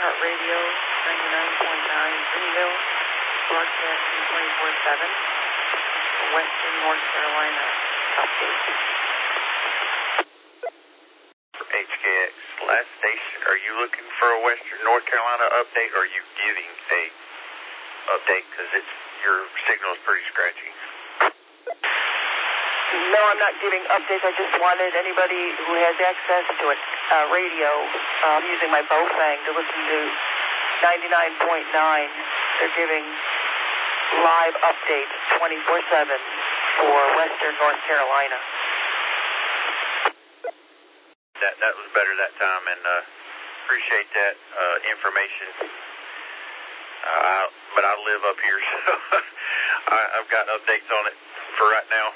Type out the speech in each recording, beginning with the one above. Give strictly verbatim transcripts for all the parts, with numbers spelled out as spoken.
iHeartRadio, ninety-nine point nine Greenville, broadcasting twenty-four seven, Western North Carolina update. H K X, last station, are you looking for a Western North Carolina update, or are you giving a update, because it's your signal is pretty scratchy? No, I'm not giving updates. I just wanted anybody who has access to a uh, radio, um, using my Bofang, to listen to ninety-nine point nine. They're giving live updates twenty-four seven for Western North Carolina. That that was better that time, and uh, appreciate that uh, information. Uh, but I live up here, so I, I've got updates on it for right now.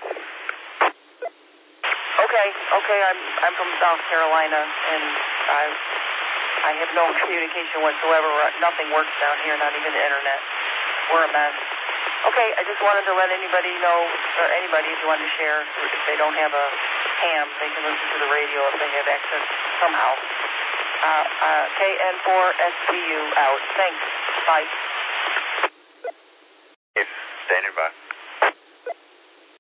Okay, okay. I'm I'm from South Carolina, and I I have no communication whatsoever. Nothing works down here, not even the internet. We're a mess. Okay, I just wanted to let anybody know, or anybody, if you want to share, if they don't have a ham, they can listen to the radio if they have access somehow. Uh, uh, K N four S P U out. Thanks. Bye. Yes, standing by.